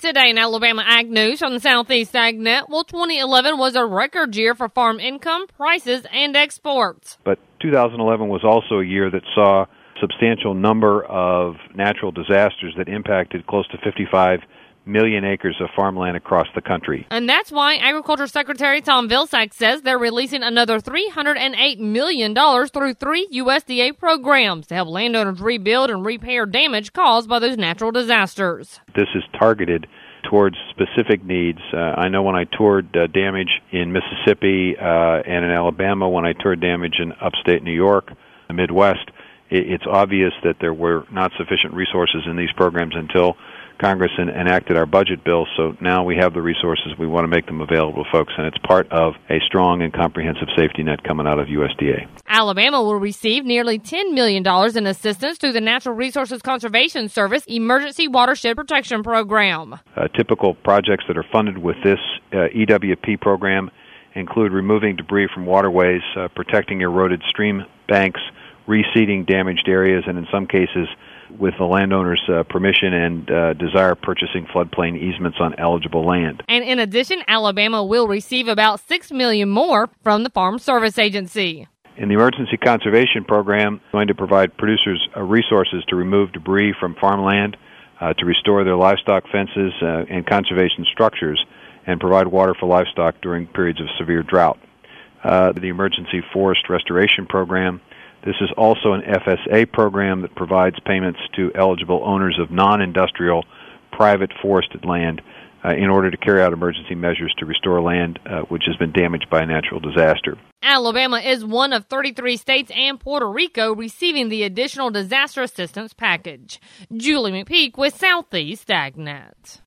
Today in Alabama Ag News from the Southeast AgNet, 2011 was a record year for farm income, prices, and exports. But 2011 was also a year that saw a substantial number of natural disasters that impacted close to 55 million acres of farmland across the country. And that's why Agriculture Secretary Tom Vilsack says they're releasing another $308 million through 3 USDA programs to help landowners rebuild and repair damage caused by those natural disasters. This is targeted towards specific needs. I know when I toured damage in Mississippi and in Alabama, when I toured damage in upstate New York, the Midwest, it's obvious that there were not sufficient resources in these programs until Congress enacted our budget bill, so now we have the resources. We want to make them available to folks, and it's part of a strong and comprehensive safety net coming out of USDA. Alabama will receive nearly $10 million in assistance through the Natural Resources Conservation Service Emergency Watershed Protection Program. Typical projects that are funded with this EWP program include removing debris from waterways, protecting eroded stream banks, reseeding damaged areas, and in some cases, with the landowner's permission and desire, purchasing floodplain easements on eligible land. And in addition, Alabama will receive about $6 million more from the Farm Service Agency. In the Emergency Conservation Program, we're going to provide producers resources to remove debris from farmland, to restore their livestock fences and conservation structures, and provide water for livestock during periods of severe drought. The Emergency Forest Restoration Program, this is also an FSA program that provides payments to eligible owners of non-industrial private forested land in order to carry out emergency measures to restore land which has been damaged by a natural disaster. Alabama is one of 33 states and Puerto Rico receiving the additional disaster assistance package. Julie McPeak with Southeast AgNet.